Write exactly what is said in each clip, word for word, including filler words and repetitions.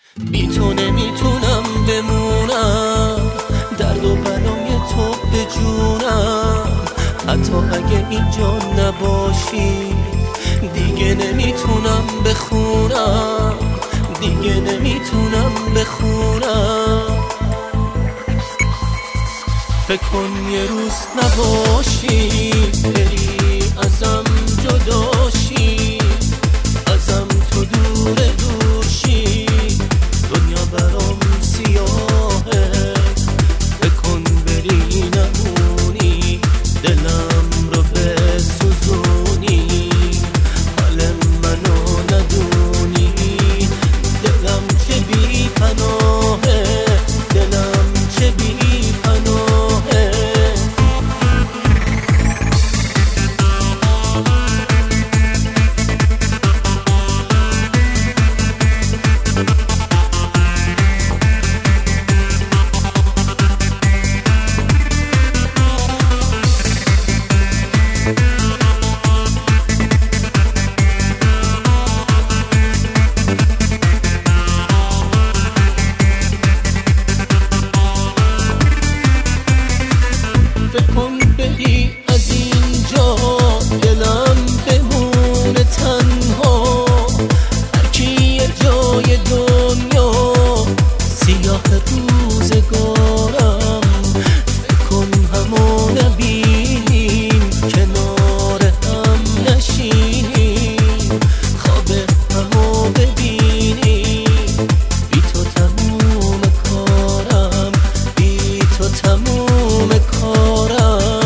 بی تو نمیتونم بمونم، درد و بلای تو به جونم. حتی اگه اینجا نباشی دیگه نمیتونم بخونم، دیگه نمیتونم بخونم. فکر کن یه روز نباشی، بری ازم جداشی، ازم تو دور دور شی، دنیا برام سیاهه. فکر کن بری نمونی، دلم رو بسوزونی، حال منو ندونی. دلم چه بی پناهه، دلم چه بی پناهه. از اینجا دلم بمونه تنها، هرکی یه جای دنیا سیاه روزگارم. فکر کن همو نبینیم، کنار هم نشینیم، خواب همو ببینیم. بی تو تموم کارم، بی تو تموم کارم.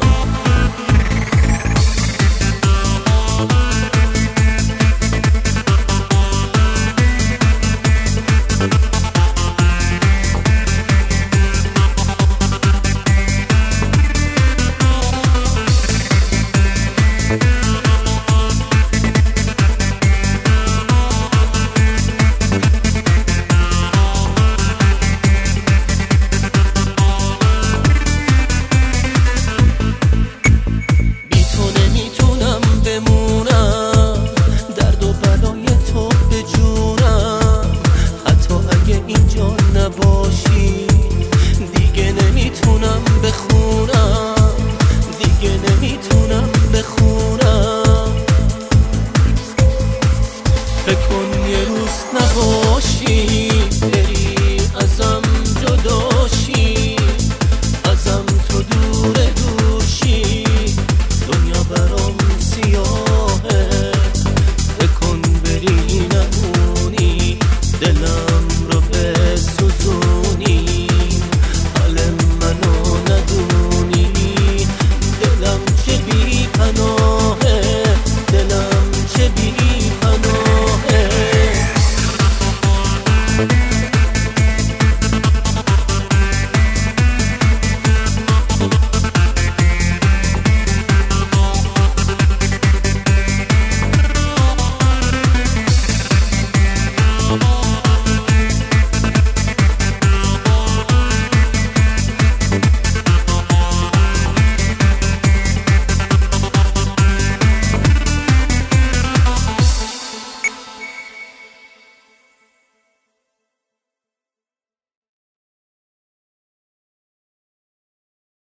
نباشی دیگه نمیتونم بخونم، دیگه نمیتونم بخونم. فکر کن یه روز نباشی